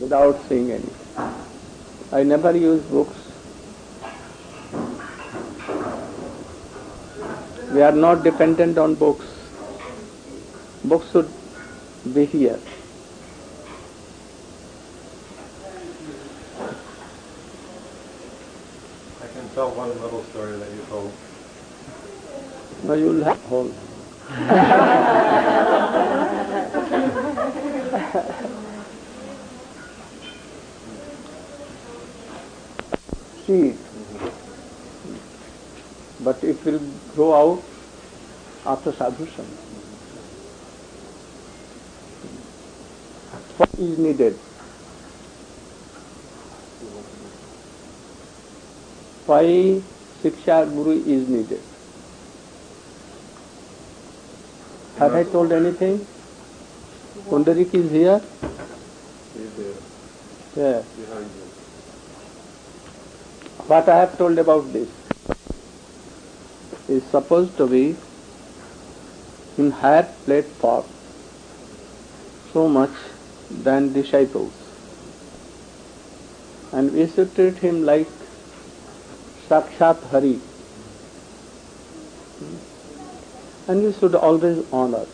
without seeing any. I never use books. We are not dependent on books. Books should be here. I can tell one little story that you told. No, you'll have whole. Seed. But it will grow out after sadhusam. What is needed? Why Shiksha Guru is needed? Have I told anything? Pundarik is here? Yeah. Behind you. What I have told about this is supposed to be in higher platform so much than disciples. And we should treat him like Sakshat Hari. And we should always honor.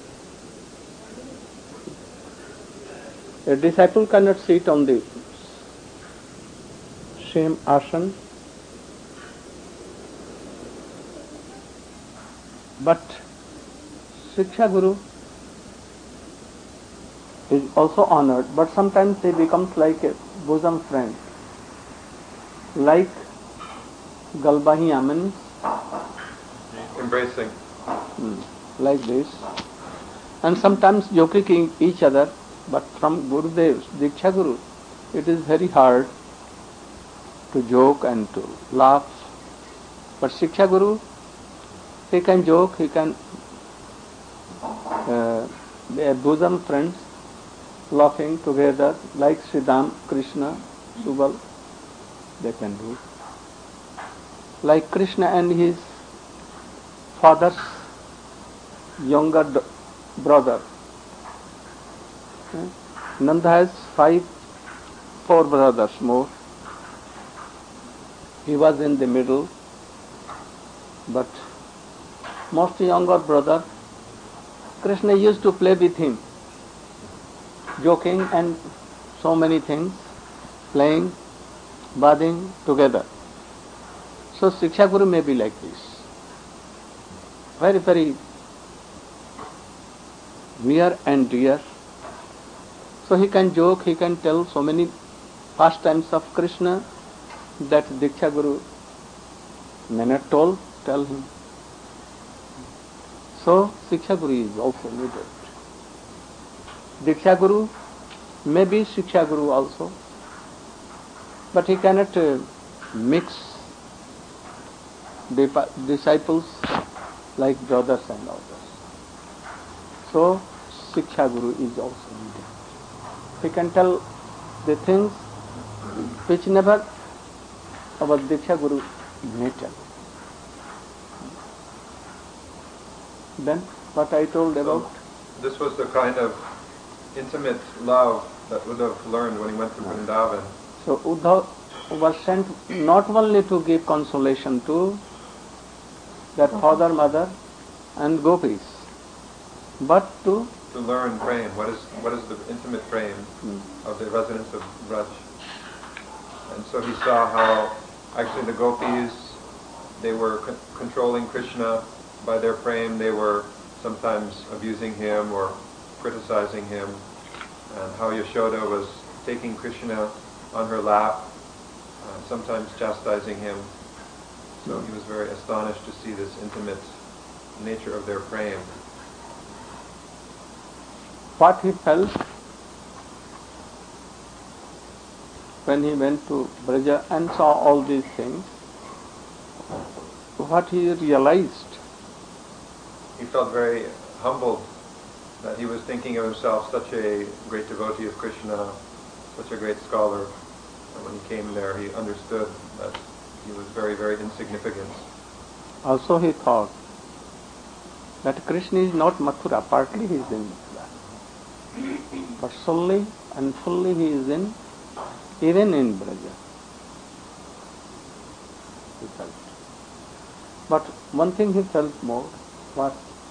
A disciple cannot sit on the same asana, but Shiksha Guru is also honored, but sometimes he becomes like a bosom friend, like Galbahi Amin, Embracing. like this, and sometimes joking each other, but from Gurudev's Diksha Guru, it is very hard to joke and to laugh. But Shiksha Guru, he can joke, he can be a bosom friends, laughing together like Sridham, Krishna, Subal, they can do. Like Krishna and his father's younger brother. Nanda has four brothers more. He was in the middle, but most younger brother, Krishna used to play with him, joking and so many things, playing, bathing together. So Shiksha Guru may be like this, very, very near and dear. So he can joke, he can tell so many pastimes of Krishna that Diksha Guru may not tell him. So Shiksha Guru is also needed. Diksha Guru may be Shiksha Guru also, but he cannot mix disciples like brothers and others. So Shiksha Guru is also needed. He can tell the things which never our Diksha Guru may tell. Then what I told about? This was the kind of intimate love that Uddhav learned when he went to Vrindavan. So Uddhav was sent not only to give consolation to their father, mother and gopis, but to learn prem. What is the intimate prem of the residents of Braj? And so he saw how actually the gopis, they were controlling Krishna by their prem. They were sometimes abusing him or criticizing him, and how Yashoda was taking Krishna on her lap, sometimes chastising him. So he was very astonished to see this intimate nature of their prem. What he felt when he went to Braja and saw all these things, what he realized. He felt very humbled that he was thinking of himself such a great devotee of Krishna, such a great scholar. And when he came there, he understood that he was very, very insignificant. Also he thought that Krishna is not Mathura, partly he is in Mathura. But solely and fully he is even in Braja. He felt. But one thing he felt more was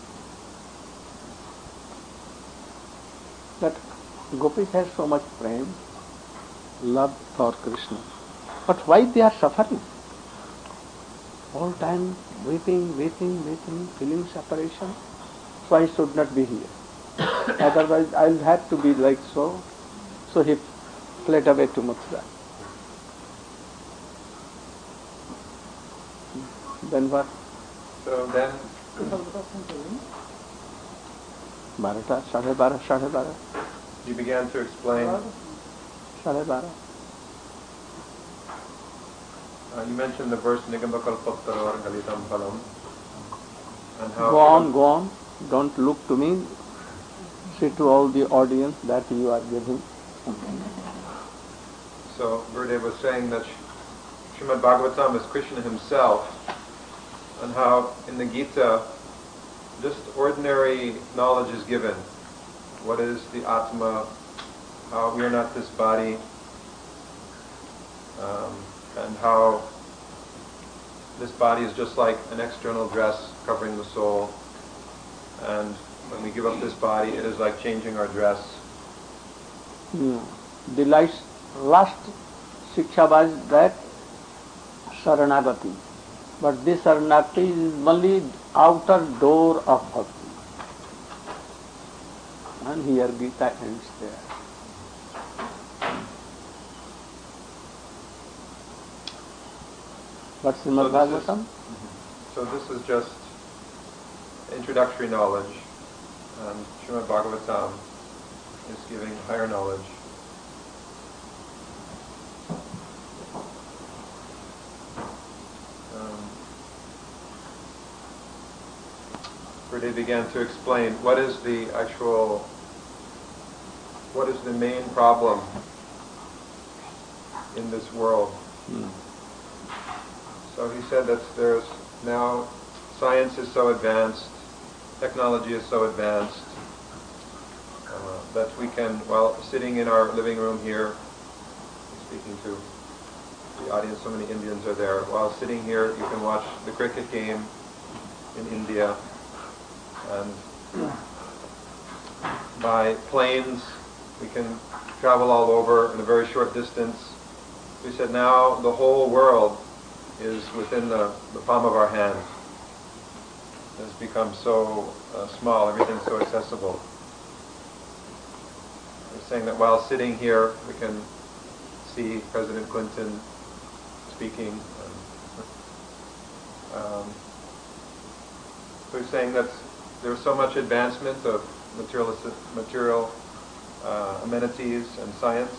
that gopis has so much prem, love for Krishna. But why they are suffering? All time weeping, feeling separation. So I should not be here. Otherwise I'll have to be like so. So he fled away to Mathura. Then what? So then, 12:30. he began to explain. 12:30. You mentioned the verse Nigamakalpattar Galitam Phalam, and how. Go on. Don't look to me. See to all the audience that you are giving. So Gurudev was saying that Srimad Bhagavatam is Krishna himself, and how in the Gita just ordinary knowledge is given. What is the Atma? How we are not this body, and how this body is just like an external dress covering the soul, and when we give up this body, it is like changing our dress. The last Shiksha was that Saranagati. But this Saranagati is only outer door of Bhakti. And here Gita ends there. But Srimad Bhagavatam? So this is just introductory knowledge, and Srimad Bhagavatam is giving higher knowledge. Where they began to explain what is the main problem in this world. So he said that there's now science is so advanced, technology is so advanced, that we can, while sitting in our living room here, speaking to the audience, so many Indians are there, while sitting here you can watch the cricket game in India, and by planes we can travel all over in a very short distance. We said now the whole world is within the palm of our hand. It has become so small, everything's so accessible. We're saying that while sitting here we can see President Clinton speaking. So we're saying that there's so much advancement of material amenities and science.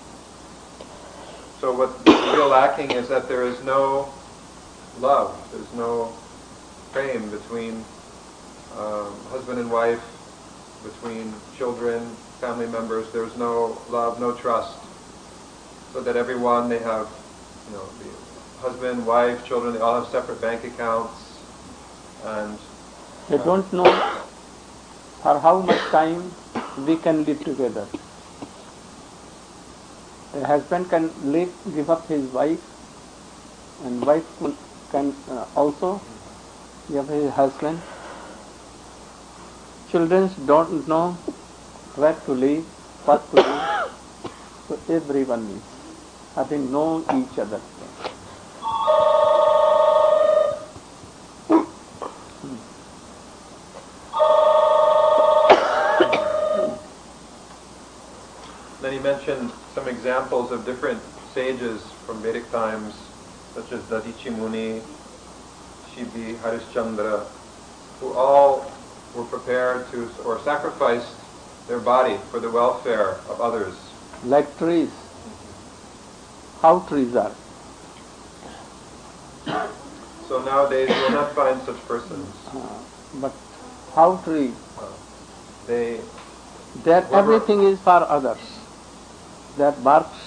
So what's real lacking is that there is no love, there's no prem between husband and wife, between children, family members. There's no love, no trust. So that everyone, they have, the husband, wife, children, they all have separate bank accounts, and they don't know for how much time we can live together. A husband can give up his wife, and wife can also give his husband. Children don't know where to live, what to do. So everyone is having known each other. Then he mentioned some examples of different sages from Vedic times, such as Dadichi Muni, Shibi, Harishchandra, who all were prepared to, or sacrificed their body for the welfare of others. Like trees. How trees are. So nowadays you will not find such persons. But how trees? Their everything is for others. Their barks,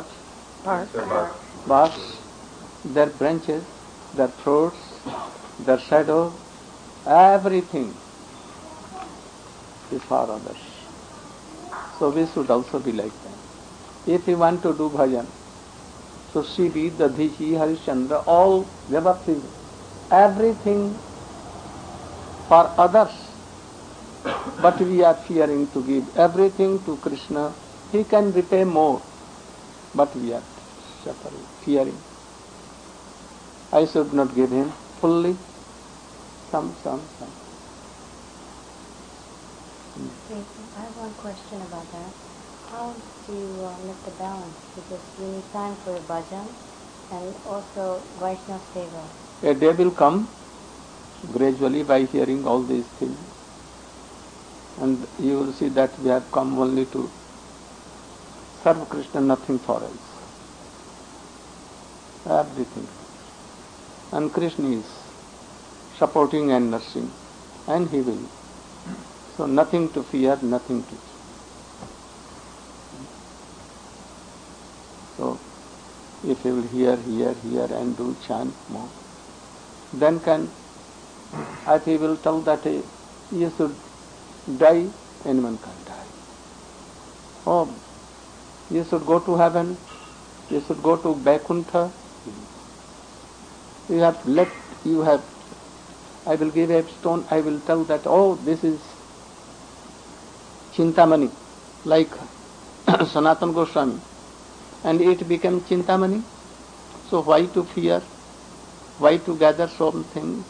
their branches, their fruits, their shadow, everything is for others. So we should also be like them. If we want to do bhajan, so Sri, Dadhichi, Harishchandra, all Vyabhakti, everything for others, but we are fearing to give everything to Krishna. He can repay more, but we are suffering, fearing. I should not give him fully, some. Okay, I have one question about that. How do you make the balance? Because you need time for bhajan and also Vaishnava Seva. A day will come gradually by hearing all these things, and you will see that we have come only to serve Krishna, nothing for else. Everything. And Krishna is supporting and nursing, and he will. So nothing to fear, nothing to. So if he will hear and do chant more, then if he will tell that you should die, anyone can die. Oh, you should go to heaven, you should go to Vaikuntha. I will give a stone, I will tell that, oh, this is Chintamani, like Sanatana Goswami, and it became Chintamani. So why to fear? Why to gather some things?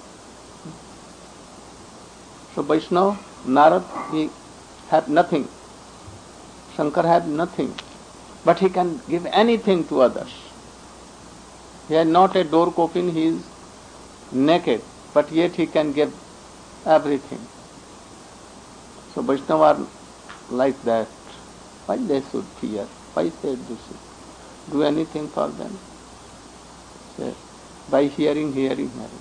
So Vaishnava, Narad, he had nothing. Shankar had nothing. But he can give anything to others. He had not a door coffin, he is naked, but yet he can give everything. So Vaishnava are like that. Why they should fear? Why they should do anything for them? So, by hearing, it can come.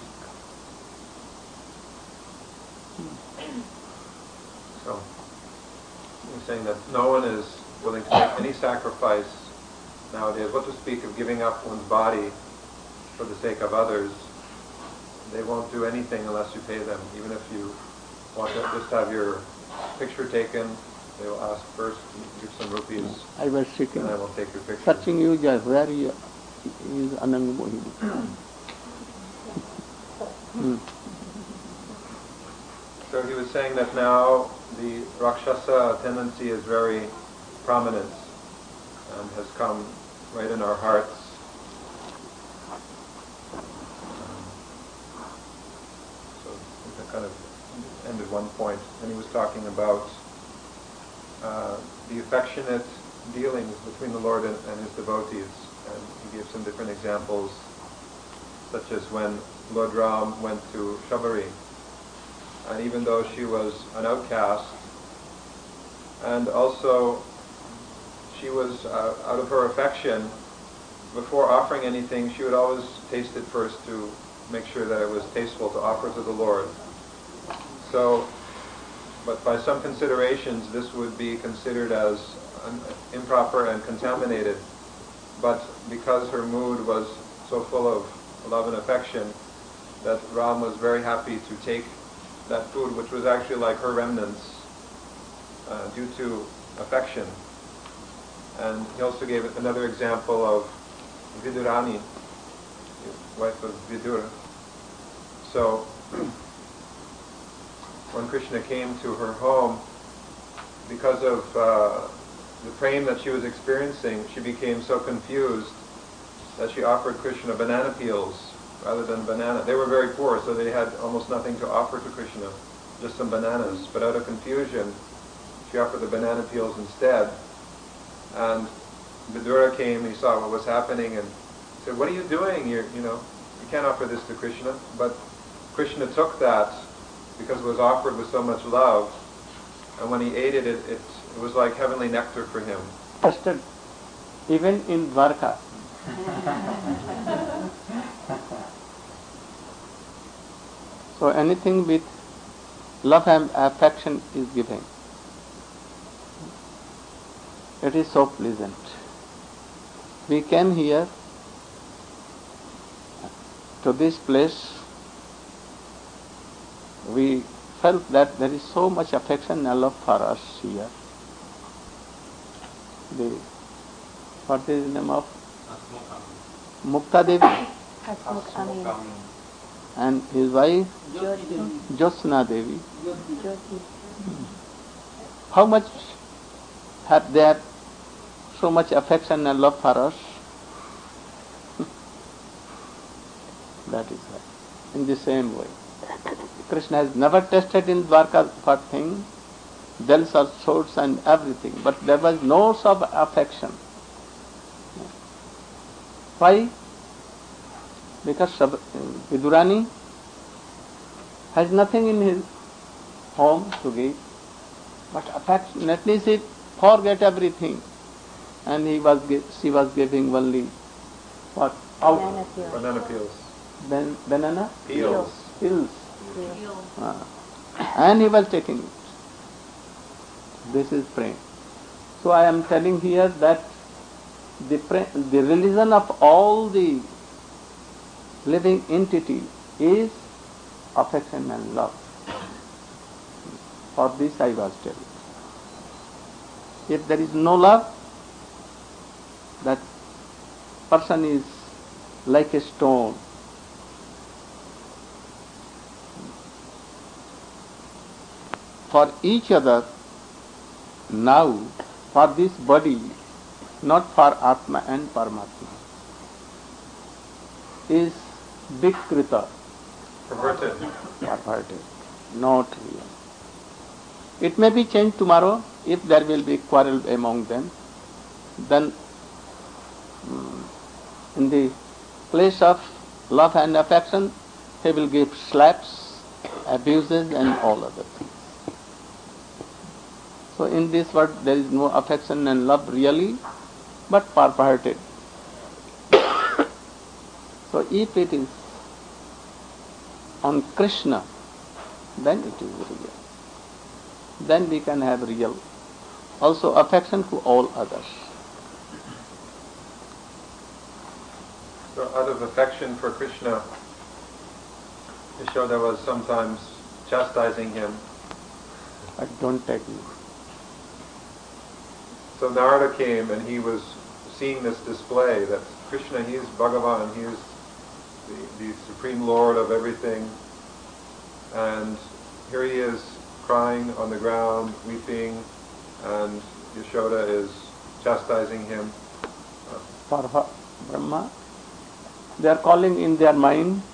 So, you're saying that no one is willing to make any sacrifice nowadays. What to speak of giving up one's body for the sake of others? They won't do anything unless you pay them. Even if you want to just have your picture taken, they will ask first, give some rupees, I was sitting, and I will take your picture. searching you, just where is Anand Mohini? So he was saying that now the Rakshasa tendency is very prominent and has come right in our hearts. So I kind of ended one point, and he was talking about the affectionate dealings between the Lord and his devotees, and he gave some different examples, such as when Lord Ram went to Shabari, and even though she was an outcast, and also she was, out of her affection, before offering anything, she would always taste it first to make sure that it was tasteful to offer to the Lord. So, but by some considerations, this would be considered as improper and contaminated. But because her mood was so full of love and affection, that Ram was very happy to take that food, which was actually like her remnants, due to affection. And he also gave another example of Vidurani, wife of Vidur. So, when Krishna came to her home, because of the pain that she was experiencing, she became so confused that she offered Krishna banana peels rather than banana. They were very poor, so they had almost nothing to offer to Krishna, just some bananas. But out of confusion, she offered the banana peels instead. And Vidura came, he saw what was happening, and said, "What are you doing? You can't offer this to Krishna." But Krishna took that because it was offered with so much love, and when he ate it, it was like heavenly nectar for him. Tested even in Dwarka. So anything with love and affection is given. It is so pleasant. We came here to this place. We felt that there is so much affection and love for us here. the, what is the name of Mukta Devi, and his wife Jyotsna Devi. How much have they have so much affection and love for us? That is why. In the same way, Krishna has never tested in Dwarka for things, bells or swords and everything, but there was no sub-affection. Why? Because Vidurani has nothing in his home to give, but affectionately she forget everything, and she was giving only what? Banana peels. Banana Peels. pills. And he was taking it. This is praying. So I am telling here that the religion of all the living entity is affection and love. For this I was telling. If there is no love, that person is like a stone. For each other, now, for this body, not for Atma and Paramatma, is Vikrita, perverted, not real. It may be changed tomorrow if there will be quarrel among them. Then, in the place of love and affection, he will give slaps, abuses, and all other things. So in this world there is no affection and love really, but perverted. So if it is on Krishna, then it is real. Then we can have real, also affection to all others. So out of affection for Krishna, Yashoda was sometimes chastising him. I don't take you. So Narada came and he was seeing this display that Krishna, he is Bhagavan, he is the Supreme Lord of everything. And here he is crying on the ground, weeping, and Yashoda is chastising him. For Brahma, they are calling in their mind,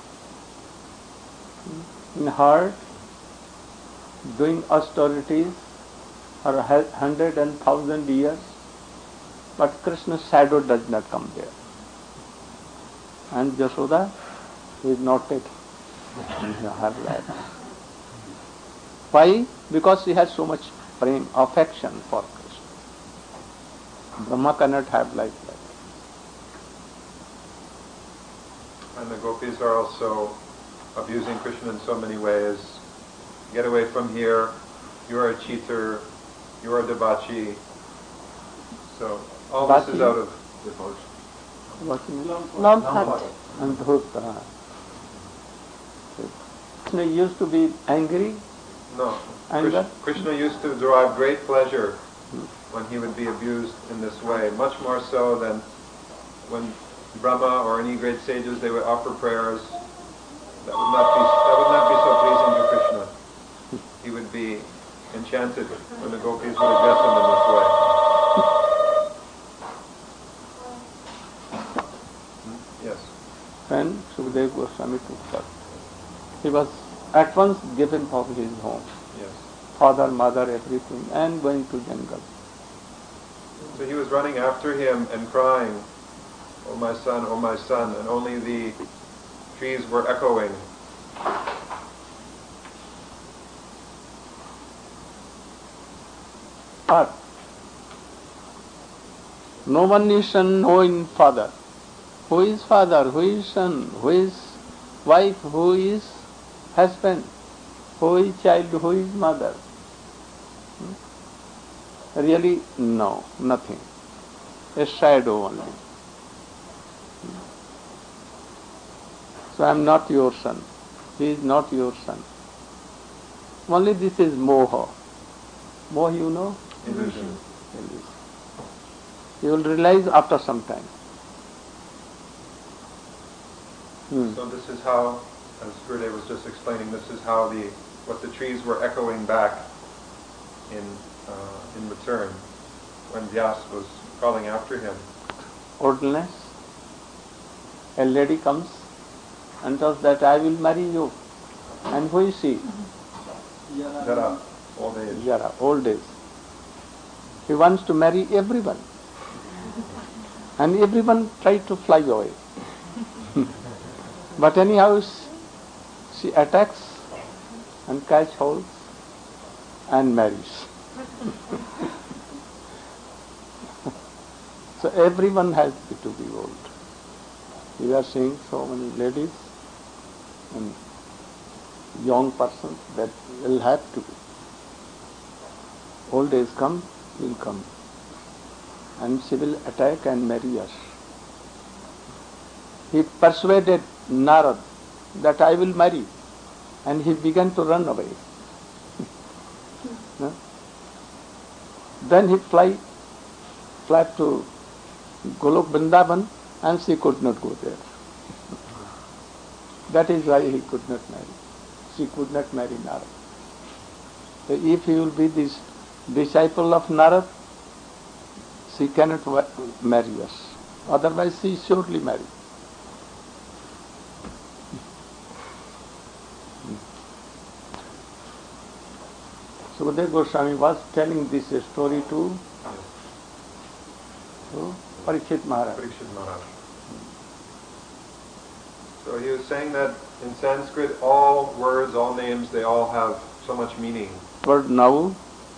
in heart, doing austerities for 100 and 1,000 years, but Krishna's shadow does not come there. And Yashoda is not taking her life. Why? Because she has so much prem, affection for Krishna. Brahma cannot have life like that. And the gopis are also abusing Krishna in so many ways. Get away from here, you are a cheater, you are a debauchee. So all this is out of devotion. Lampat. And Dhurta. Krishna used to be angry. No. Anger? Krishna used to derive great pleasure when he would be abused in this way, much more so than when Brahma or any great sages, they would offer prayers. That would not be so pleasing to Krishna. He would be enchanted when the gopis would address him in this way. Yes. When Sukadeva Goswami took birth, he was at once given for his home. Yes. Father, mother, everything, and going to jungle. So he was running after him and crying, "Oh my son," and only the trees were echoing. But no one is son, no in father. Who is father? Who is son? Who is wife? Who is husband? Who is child? Who is mother? Really, no, nothing. A shadow only. So I am not your son. He is not your son. Only this is moha. Moha, you know? Illusion. Illusion. You will realize after some time. So this is how, as Gurudev was just explaining, this is how what the trees were echoing back in return when Vyas was calling after him. Ordinance. A lady comes and tells that I will marry you. And who is she? Jara, old age. Jara, old age. He wants to marry everyone. And everyone tried to fly away. But anyhow, she attacks and catch hold and marries. So everyone has to be old. We are seeing so many ladies and young persons that will have to be. Old age come, will come. And she will attack and marry us. He persuaded Narad that I will marry, and he began to run away. No? Then he flew to Golok Vrindavan, and she could not go there. That is why he could not marry. She could not marry Narad. So if he will be this disciple of Narad, she cannot marry us. Otherwise she is surely married. Sukadeva Goswami was telling this story to Parikshit Maharaj. Parikshit Maharaj. So he was saying that in Sanskrit, all words, all names, they all have so much meaning. But now,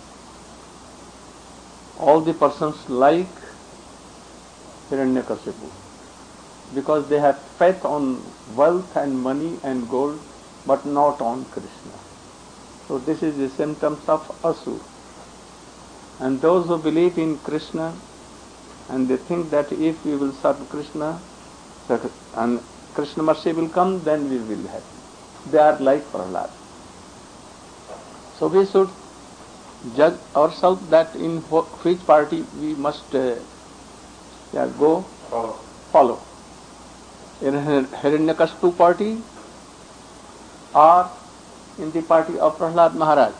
all the persons like Hiranyakasipu because they have faith on wealth and money and gold, but not on Krishna. So this is the symptoms of Asur. And those who believe in Krishna and they think that if we will serve Krishna and Krishna mercy will come, then we will have. They are like Prahlad. So we should judge ourselves that in which party we must go follow. In Hiranyakasipu party or in the party of Prahlad Maharaj.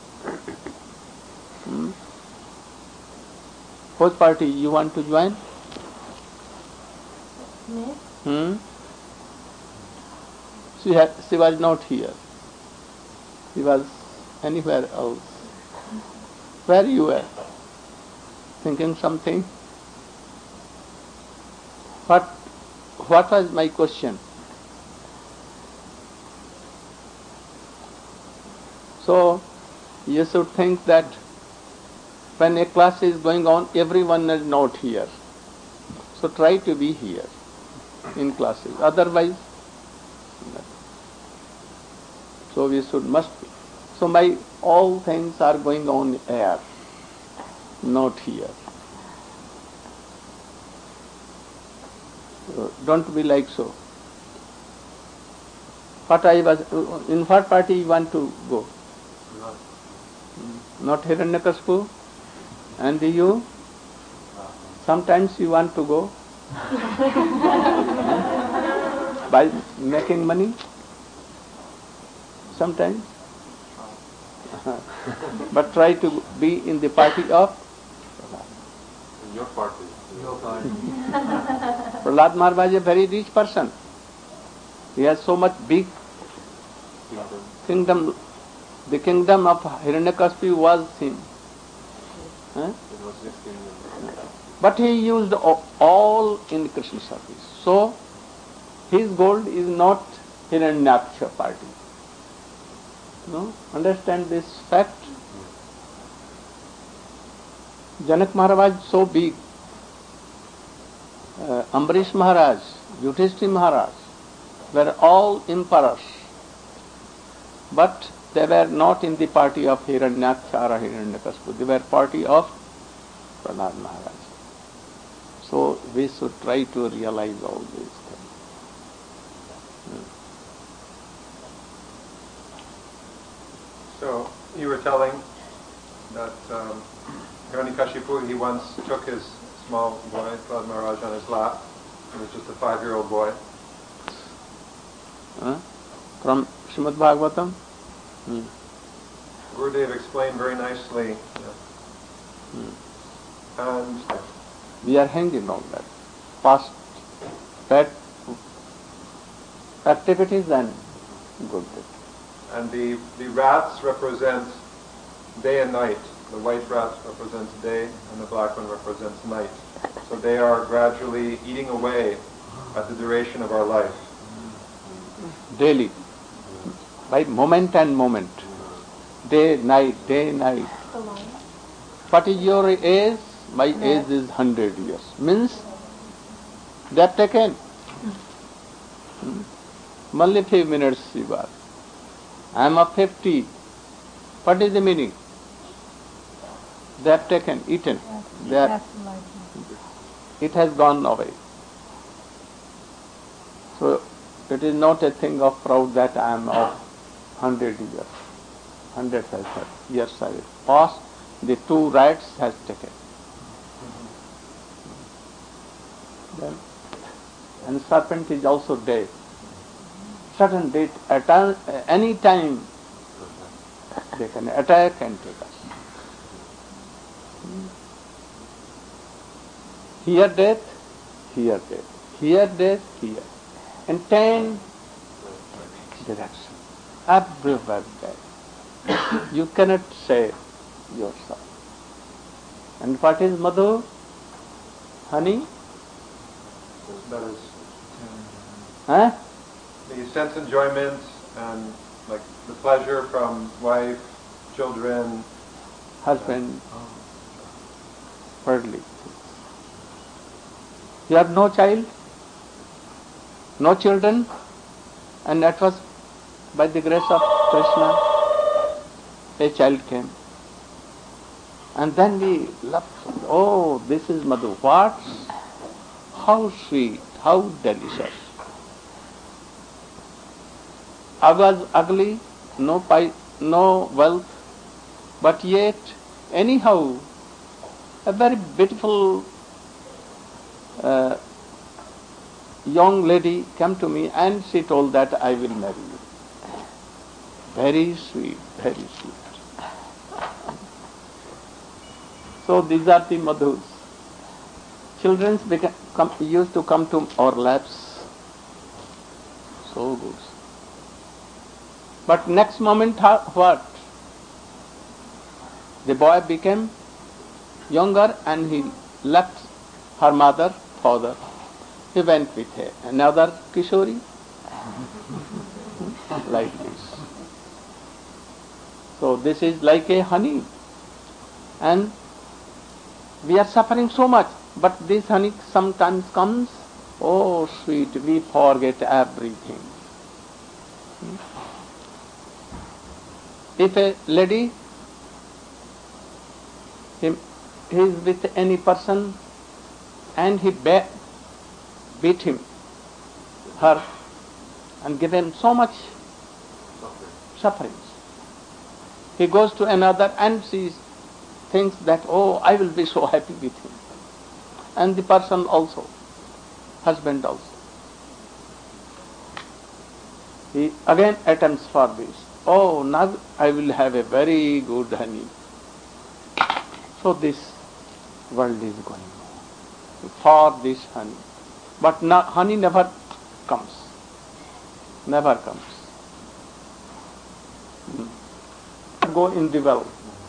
Which party you want to join? Me? She was not here. She was anywhere else. Where you were? Thinking something? What was my question? So, you should think that when a class is going on, everyone is not here. So try to be here in classes. Otherwise, so we must be. So all things are going on air, not here. So don't be like so. In what party you want to go? Not Hiranyakasipu? And you? Sometimes you want to go by making money? Sometimes? But try to be in the party of Your party. Prahlad Maharaj is a very rich person. He has so much big kingdom. The kingdom of Hiranyakasipu was him. But he used all in Krishna service. So, his gold is not Hiranyaksha party. No? Understand this fact? Janak Maharaj so big. Ambarish Maharaj, Yudhishthira Maharaj were all emperors. But they were not in the party of Hiranyaksha or Hiranyakasipu. They were party of Prahlad Maharaj. So we should try to realize all these things. So you were telling that Hiranyakashipu, he once took his small boy, Prahlad Maharaj, on his lap. He was just a 5-year-old boy. From Srimad Bhagavatam. Gurudev explained very nicely. And We are hanging on that. Past bad activities and good deeds. and the rats represent day and night. The white rat represents day and the black one represents night. So they are gradually eating away at the duration of our life. Daily, by moment and moment, day, night, day, night. What is your age? My age is 100 years. Means they have taken only few minutes you are. I am of 50. What is the meaning? They have taken, eaten. They are, it has gone away. So it is not a thing of proud that I am of 100 years. 100 years I will pass. The 2 rats has taken. Then, and serpent is also dead. Certain date, at any time, they can attack and take us. Here death, here death, here death, here. In 10 directions, everywhere death. You cannot save yourself. And what is madhu? Honey? That is Huh? the sense enjoyment and like the pleasure from wife, children, Husband, worldly. You have no child, no children, and that was by the grace of Krishna, a child came. And then we loved, oh, this is Madhu. What? How sweet, how delicious. I was ugly, no wealth, but yet, anyhow, a very beautiful young lady came to me and she told that I will marry you. Very sweet, very sweet. So these are the madhus. Children used to come to our laps. So good. But next moment, what? The boy became younger and he left her mother, father. He went with another Kishori. Like this. So this is like a honey. And we are suffering so much. But this honey sometimes comes, oh sweet, we forget everything. If a lady, he is with any person and he beat him, her, and give him so much sufferings. He goes to another and she thinks that, oh, I will be so happy with him. And the person also, husband also. He again attempts for this. Oh, now I will have a very good honey. So this world is going on for this honey. But honey never comes. Never comes. Go in the well.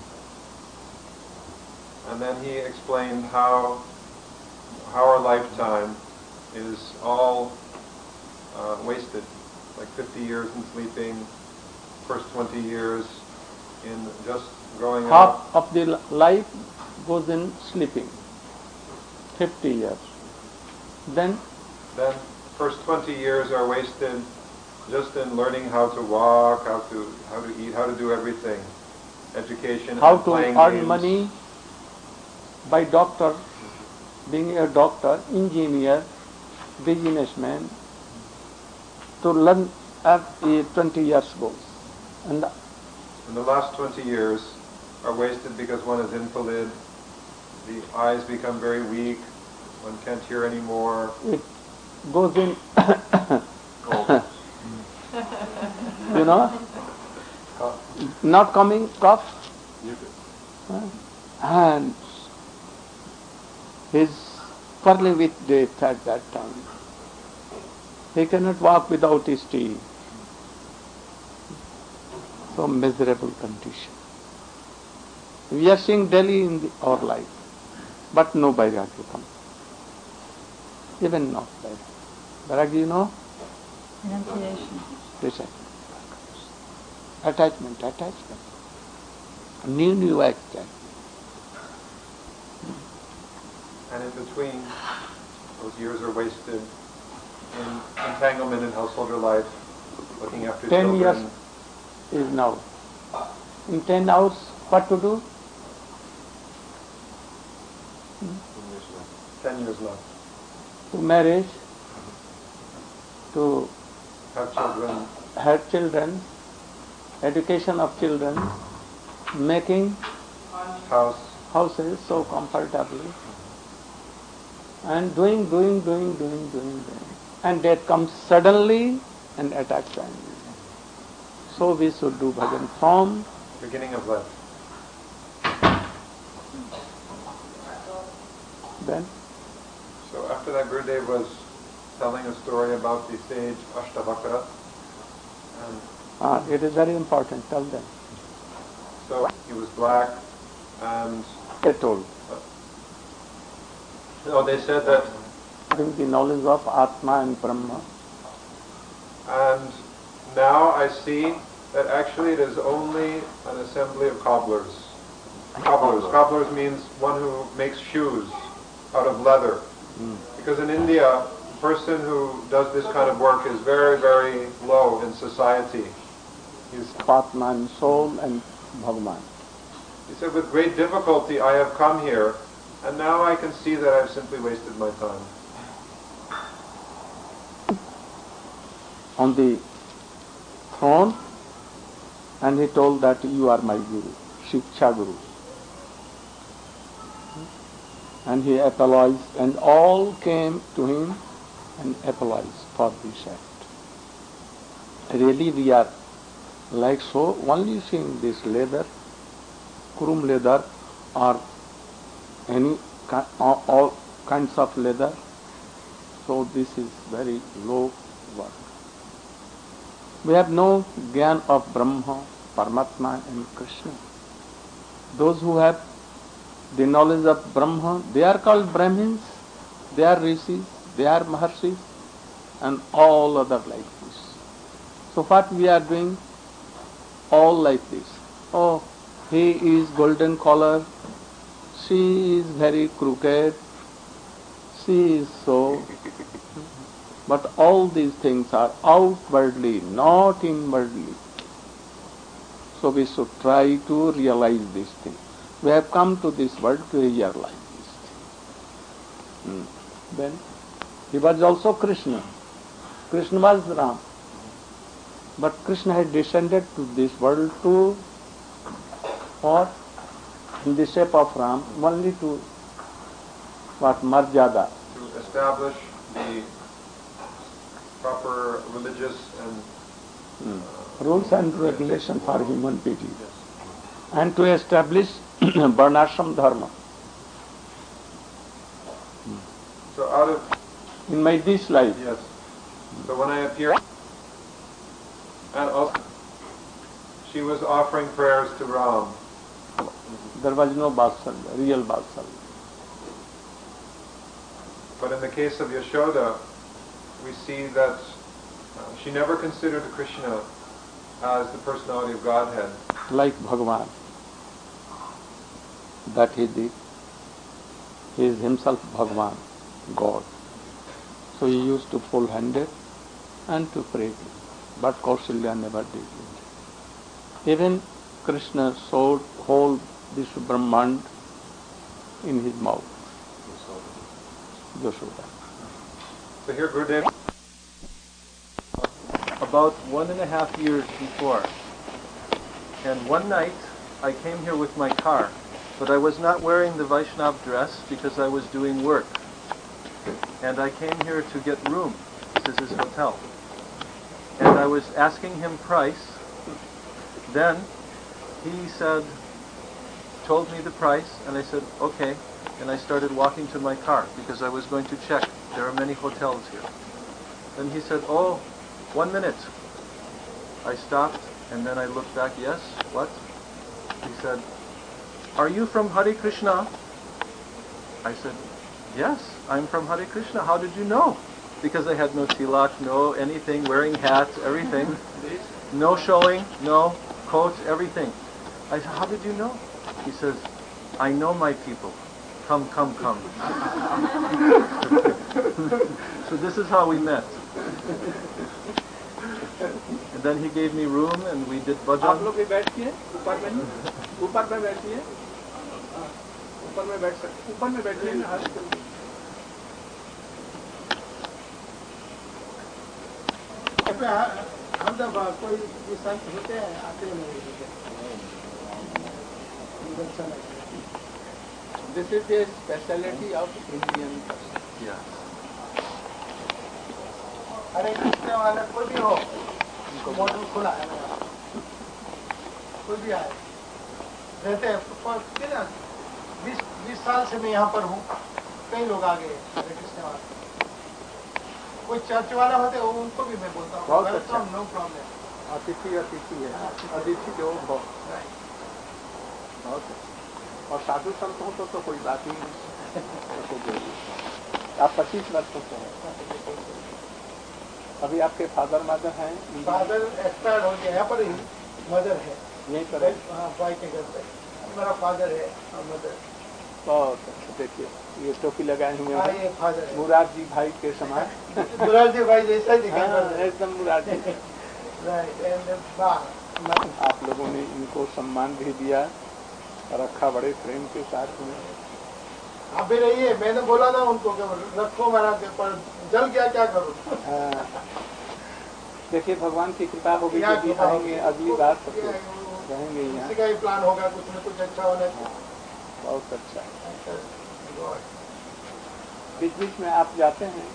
And then he explained how our lifetime is all wasted, like 50 years in sleeping, first 20 years in just growing up. Half of the life goes in sleeping, 50 years. Then first 20 years are wasted just in learning how to walk, how to eat, how to do everything, education, how and to playing earn games. money by doctor, being a doctor, engineer, businessman, to learn 20 years goes. And the last 20 years are wasted because one is invalid, the eyes become very weak, one can't hear anymore. It goes in, you know, not coming, cough, and he's quarreling with death at that time. He cannot walk without his tea. So miserable condition. We are seeing daily in our life, but no Vairagya comes. Even not Vairagya. Vairagya, you know? Renunciation. Listen. Attachment. New attachment. And in between, those years are wasted in entanglement in householder life, looking after 10 children. years is now. In 10 hours, what to do? 10 years left. To marriage, to Have children, have children, education of children, making house, houses so comfortably, and doing. And death comes suddenly and attacks family. So we should do bhajan from beginning of life. then. So after that, Gurudev was telling a story about the sage Ashtavakra. And It is very important, tell them. so he was black, and They told. they said that, Having the knowledge of Atma and Brahma, and now I see that actually it is only an assembly of cobblers. Cobblers means one who makes shoes out of leather. Because in India, a person who does this kind of work is very, very low in society. He's Atma and soul and Bhagavan. He said, with great difficulty I have come here, and now I can see that I've simply wasted my time. On the throne, and he told that you are my Guru, Shiksha Guru. And he apologized, and all came to him and apologized for this act. Really we are like so, only seeing this leather, kurum leather or any all kinds of leather. So this is very low work. We have no Gyan of Brahma, Paramatma and Krishna. Those who have the knowledge of Brahma, they are called Brahmins, they are Rishis, they are Maharshis and all other like this. So what we are doing? All like this. Oh, he is golden collar, she is very crooked, she is so. But all these things are outwardly, not inwardly. So we should try to realize this thing. We have come to this world to realize this thing. Then he was also Krishna. Krishna was Ram. But Krishna had descended to this world to, or in the shape of Ram, only to what? Marjada. To establish the proper religious and rules and regulations for human beings. And to establish Varnashram Dharma. So out of In my this life, yes. So when I appeared, and also she was offering prayers to Ram. there was no Vatsalya, real Vatsalya. But in the case of Yashoda, we see that she never considered Krishna as the personality of Godhead. Like Bhagavan, that he did. He is himself Bhagavan, God. So he used to full-handed and to pray. But Kausalya never did it. Even Krishna showed whole Vishwa Brahmand in his mouth. Yashoda. So here Gurudev, about 1.5 years before. And one night, I came here with my car, but I was not wearing the Vaishnav dress because I was doing work. And I came here to get room. This is his hotel. And I was asking him price. Then he told me the price, and I said, okay. And I started walking to my car because I was going to check. There are many hotels here. Then he said, oh, 1 minute. I stopped, and then I looked back, yes, what? He said, are you from Hare Krishna? I said, yes, I'm from Hare Krishna. How did you know? Because I had no tilak, no anything, wearing hats, everything. No showing, no coats, everything. I said, how did you know? He says, I know my people. Come, come, come. So this is how we met. And then he gave me room and we did bhajan. आप लोग भी बैठिए ऊपर में बैठिए ऊपर में बैठिए ना हम जब कोई संत होते हैं आते नहीं अच्छा लगता है This is a specialty of Indian person. Yeah. अरे किसने वाला कोई भी हो उनको मॉडल खुला है कोई भी आए रहते हैं कितना 20 साल से मैं यहाँ पर हूँ कई लोग आ गए हरे कृष्ण वाले कोई चर्च वाला होते हैं उनको भी मैं बोलता हूँ वेलकम नो प्रॉब्लम अतिथि है अतिथि जो बहुत और साधु संतों तो कोई बात ही नहीं आप 25 वर्षों से हैं अभी आपके फादर मदर हैं फादर एक्सपायर्ड हो गया यहाँ पर ही मदर है यहीं पर भाई के घर पे मेरा फादर है और मदर बहुत अच्छा देखिए ये टोपी लगाए हुए हैं मुराद जी भाई के समान मुराद जी भाई जैसा ही दिखाई एकदम मुराद जी आप लोगों ने इनको सम्मान भी दिया रखा बड़े प्रेम के साथ में आप भी रहिए मैंने बोला था उनको कि रखो महाराज पर जल गया क्या करूं देखिए भगवान की कृपा होगी जब आएंगे अगली बार रहेंगे यहाँ किसी का ही प्लान होगा कुछ न कुछ अच्छा होना चाहिए बहुत अच्छा बीच बीच में आप जाते हैं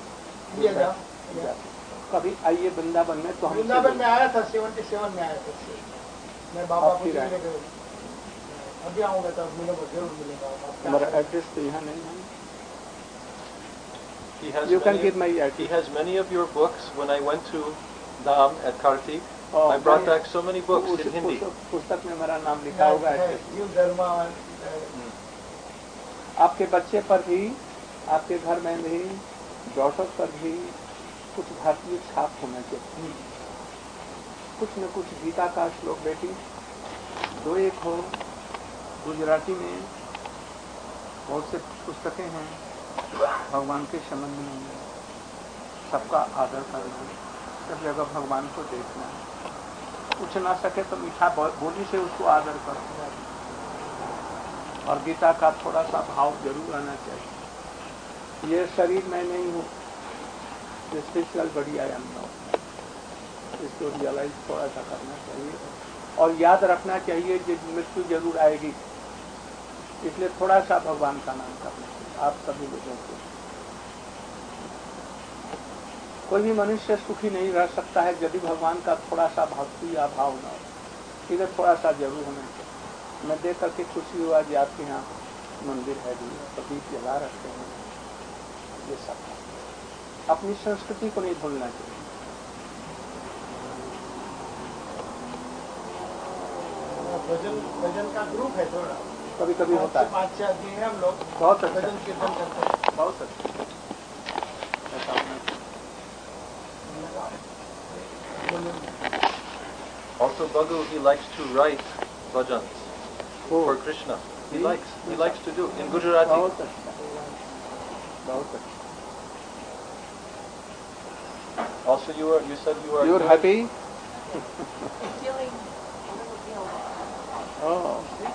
कभी आइए वृंदावन में तो वृंदावन में आया था 77 में आया था मैं बाबा को अभी आऊंगा तो मिलेगा जरूर मिलेगा हमारा एड्रेस तो यहाँ नहीं है You can give my address. He has many of your books. When I went to Dham at Kartik, I brought back so many books in Hindi. पुस्तक में मेरा नाम लिखा होगा आपके बच्चे पर भी आपके घर में भी डॉटर पर भी कुछ भारतीय छाप होना चाहिए कुछ न कुछ गीता का श्लोक बेटी 2-1 हो गुजराती में बहुत से पुस्तकें हैं भगवान के संबंध में सबका आदर करना सब जगह भगवान को देखना कुछ ना सके तो मीठा बोली से उसको आदर करना और गीता का थोड़ा सा भाव जरूर आना चाहिए ये शरीर में नहीं हूँ स्पेशल बड़ी आई एम नाउ इसको रियलाइज थोड़ा सा करना चाहिए और याद रखना चाहिए कि मृत्यु जरूर आएगी इसलिए थोड़ा सा भगवान का नाम करना चाहिए आप सभी लोगों को कोई भी मनुष्य सुखी नहीं रह सकता है यदि भगवान का थोड़ा सा भक्ति या भाव न हो इधर थोड़ा सा जरूर होना चाहिए मैं देख करके खुशी हुआ कि आपके यहाँ मंदिर है भी प्रदीप जला रखते हैं ये सब अपनी संस्कृति को नहीं भूलना चाहिए भजन का ग्रुप है थोड़ा कभी कभी होता है 5-6 आदमी हैं हम लोग बहुत भजन कीर्तन करते हैं बहुत अच्छा Also, Bhagu, he likes to write bhajans for Krishna. He likes to do in Gujarati. बहुत अच्छा बहुत अच्छा Also, you said you are. You're happy? Feeling a little ill. Oh.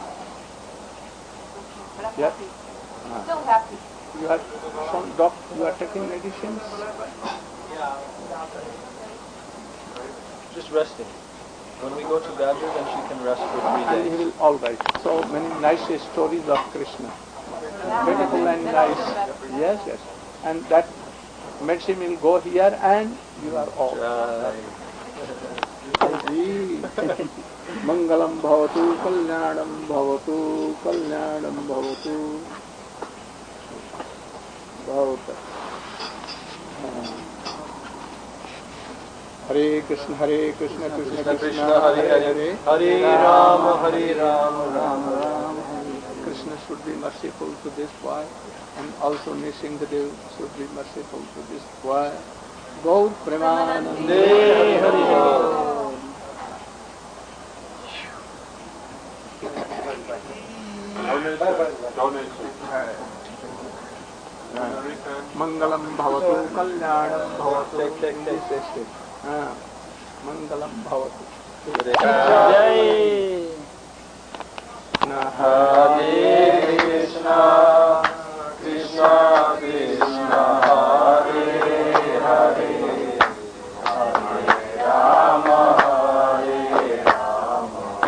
But I'm Yep. happy. Still happy. You are you are taking medicines? Just resting. When we go to Dadra, then she can rest for 3 And he days. will, all right. So many nice stories of Krishna. Beautiful and nice. Yes, yes. And that medicine will go here and you are all. Mangalam bhavatu, kalyanam bhavatu, kalyanam bhavatu. Bhavata. Hare Krishna, Krishna Krishna, Hare Hare, Hare Rama, Hare Rama, Rama. Krishna should be merciful to this boy, and also Nishingadev should be merciful to this boy. Gaur Premanande Hare Hare. Mangalam bhavatu, kalyanam bhavatu. Mangalam bhavatu. Jai. Hare Krishna, Krishna Krishna, Hare Hare, Hare Rama, Hare Rama,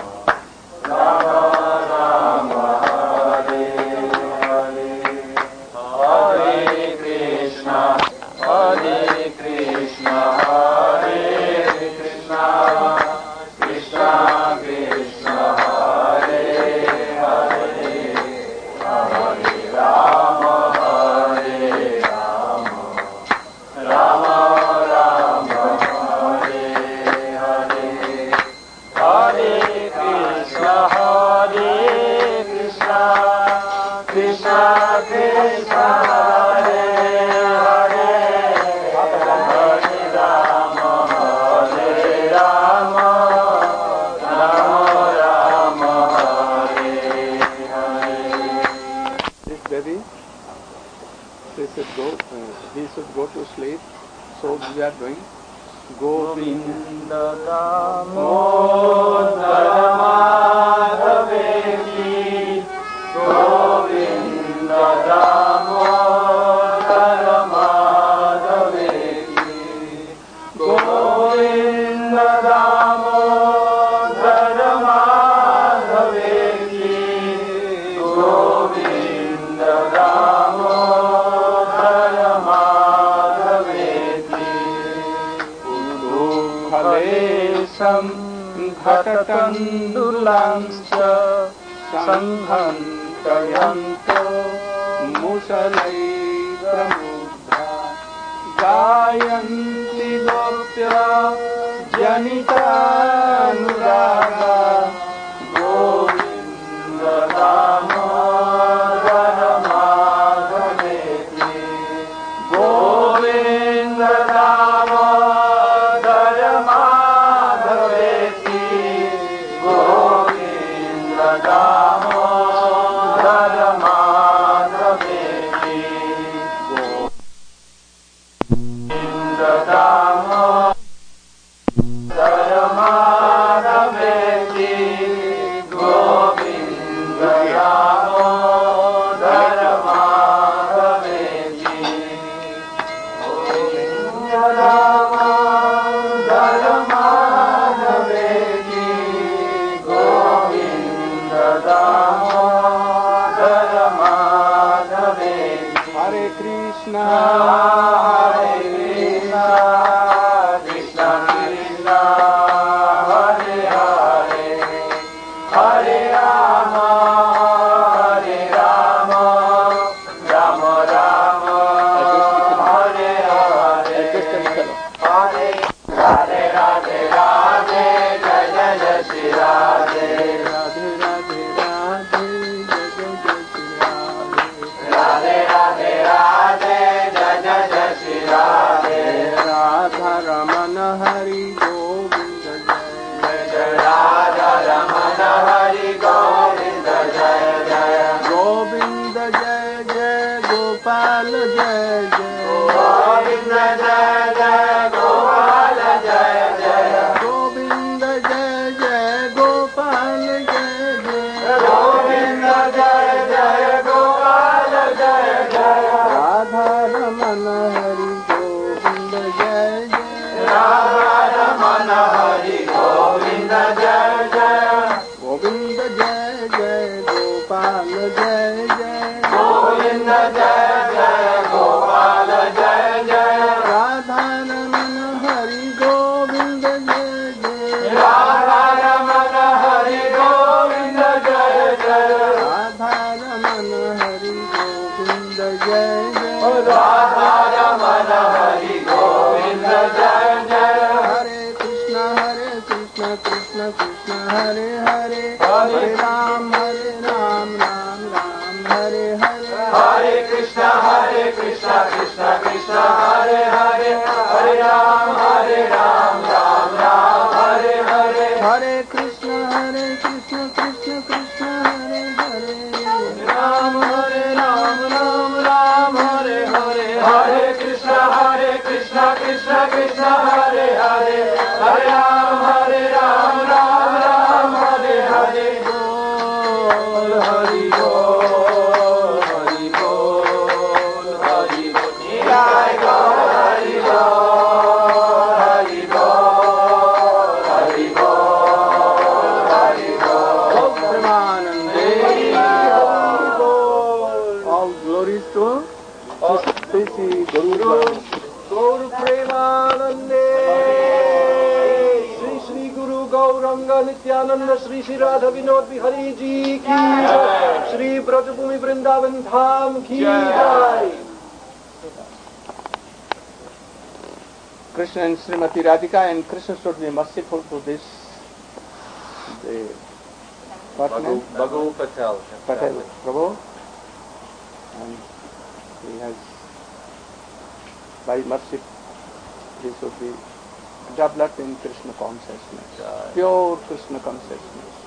Rama Rama, Hare Hare. Hare Krishna, Hare Krishna, Hare Krishna, Krishna Krishna, he should go to sleep. So we are doing Govinda Damodara Madhave ki, Govinda Damodara Madhave ki, Govinda Damodara Madhave ki, Govinda Damodara Bhatatandulanscha Sanghantayanto Musalai Pramudha Gayanti Gopya Janita Anuraga Govinda Damodara Madhaveti Govinda Damodara Madhaveti Govinda Damodara Madhaveti Govinda Damodara Madhaveti Govinda Damodara Madhaveti Govinda Damodara Madhaveti Govinda Damodara Madhaveti Hare Krishna Hare Krishna Krishna Krishna Hare Hare Hare Rama Hare Rama Rama Rama Hare Hare Hare Radhe Radhe Radhe Jai Jai Jai Shri Radhe Radhe Radhe Radhe Jai Jai Jai Shri Radhe Radhe Radhe Jai Jai Jai Shri Radhe Radha Ramana Hari Govinda Jai Jai Radha Ramana Hari Govinda Jai Jai Govinda Jai Jai Gopal Jai Jai Govinda Jai Jai Gopal Jai Jai Govinda Jai Jai Gopal Jai Jai Govinda Jai Jai Gopal Jai Jai Radha Ramana Hari Govinda Jai Jai Radha Ramana Hari Govinda जय जय राधा रमण हरि गोविंद जय जय हरे कृष्ण कृष्ण कृष्ण हरे हरे हरे राम राम राम हरे हरे हरे कृष्ण कृष्ण कृष्ण हरे हरे हरे राम राम राम हरे हरे हरे कृष्ण कृष्ण कृष्ण हरे हरे राम राम हरे हरे हरे कृष्ण कृष्ण कृष्ण हरे हरे हरे राम राम हरे हरे बोल हरि बोल हरि बोल हरि बोल निराय गौर हरि बोल हरि बोल हरि बोल हरि बोल प्रेमानंदे हरि बोल all glories to Sri Guru गौर प्रेमानंदे श्री श्री गुरु गौरंग नित्यानंद श्री श्री राधा विनोद बिहारी जी की जय श्री ब्रजभूमि वृंदावन धाम की जय Krishna and Srimati Radhika, and Krishna should be merciful to this Bhagav Patel. Patel Prabhu, and he has, by mercy, he should be developed in Krishna consciousness, pure Krishna consciousness.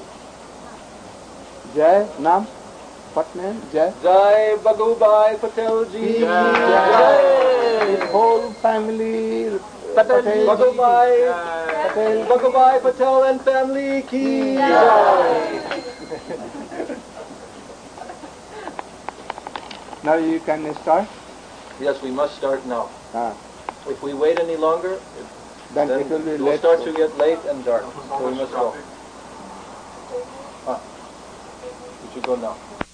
Jai, Nam, what name? Jai? जय बगुबाई पटेल जी जय His whole family, Patel, बगुबाई Patel and family की जय Now you can start. Yes, we must start now. Ah, If we wait any longer, then it will be we'll late. start to get late and dark. So we must go. We should go now.